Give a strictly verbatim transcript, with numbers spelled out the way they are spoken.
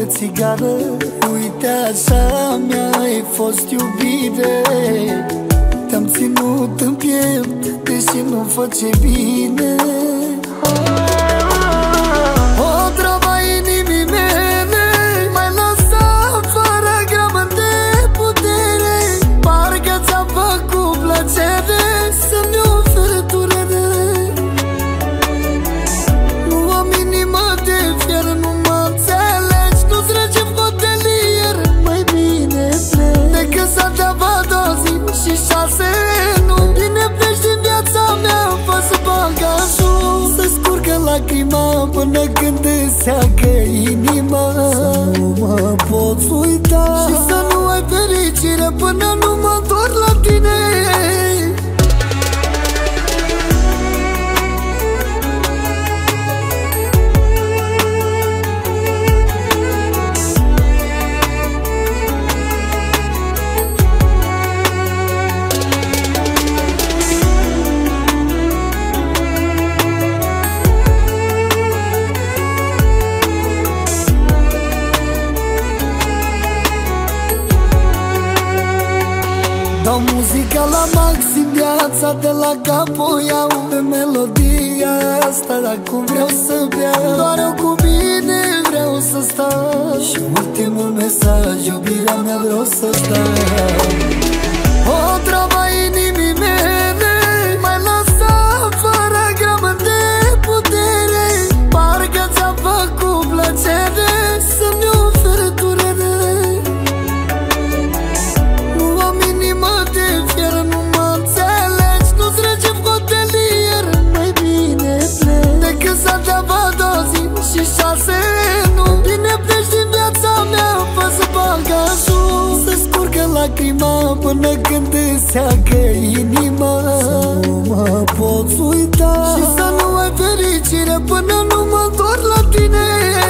țigară. Uite așa mi-ai fost iubire, te-am ținut în piept, deși nu face bine. O travă inimii mele, m-ai lăsat fără gramă de putere. Parcă ți-am făcut plăcere să-mi oferi durere. Nu am inimă de fier, nu mă înțelegi, nu-ți regem hotelier. Mai bine pleci decât să te văd o zi și șase nu. Bine pleci din viața mea, fă-ți bagajul, să scurgă lacrima până când îți seacă inima. Să nu mă poți uita și să nu ai fericire până nu mă întorc la tine. Dau muzica la maxim, viața de la cap o iau. Pe melodia asta acum vreau să beau. Doar eu cu mine vreau să stau și ultimul mesaj, iubirea mea vreau să-ți dau. O travă inimii mele, m-ai lăsat fără gramă de putere. Parcă ți-am făcut plăcere să-mi oferi durere. Și șase nu. Bine pleci din viața mea, fă-ți bagajul, să scurgă lacrima până când îți seacă inima. Să nu mă poți uita și să nu ai fericire până nu mă întorc la tine.